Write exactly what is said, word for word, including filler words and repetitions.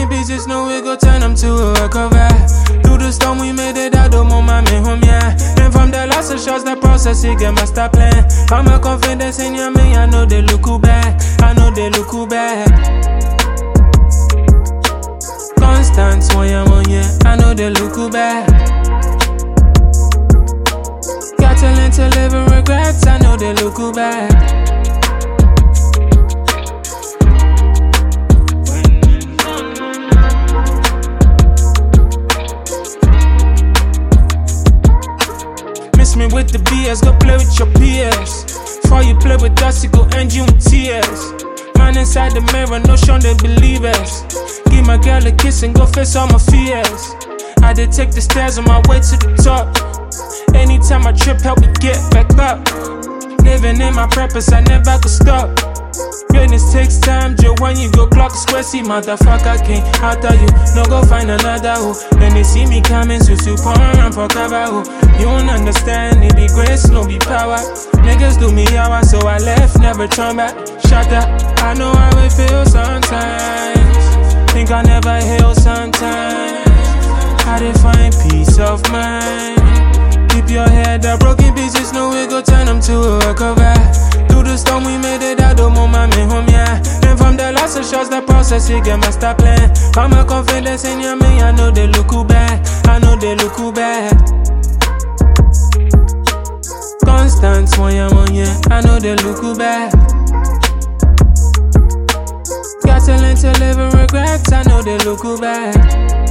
pieces, no we go turn them to a recover. Through the storm we made it out, the moment me home, yeah. And from the last shots, the process, it get master plan. I'm a confidence in you, me, I know they look who bad. I know they look who bad. Constant, when you're on, yeah, I know they look who bad. Got to learn to live in regrets, I know they look who bad. Miss me with the B S, go play with your P S. Before you play with us, it go end you in tears. Man inside the mirror, no show they believe us. Give my girl a kiss and go face all my fears. I did take the stairs on my way to the top. Anytime I trip, help me get back up. Living in my purpose, I never could stop. Greatness takes time, Joe, when you go clock square, see motherfucker can't after you, no go find another who. Then they see me coming, so super around for cover who. You don't understand, it be grace, no be power. Niggas do me hour, so I left, never turn back. Shut up, I know how it feels sometimes. Think I never heal sometimes. How to find peace of mind. Keep your head up, broken pieces, no we go turn them to a recover. Through the storm we made it out, the moment me home, yeah. And from the last of shots, the process, it get master plan. I'm a confidence in you, me, I know they look who bad. I know they look who bad. Constant, when you're on, yeah, I know they look who bad. Got to learn to live in regrets, I know they look who bad.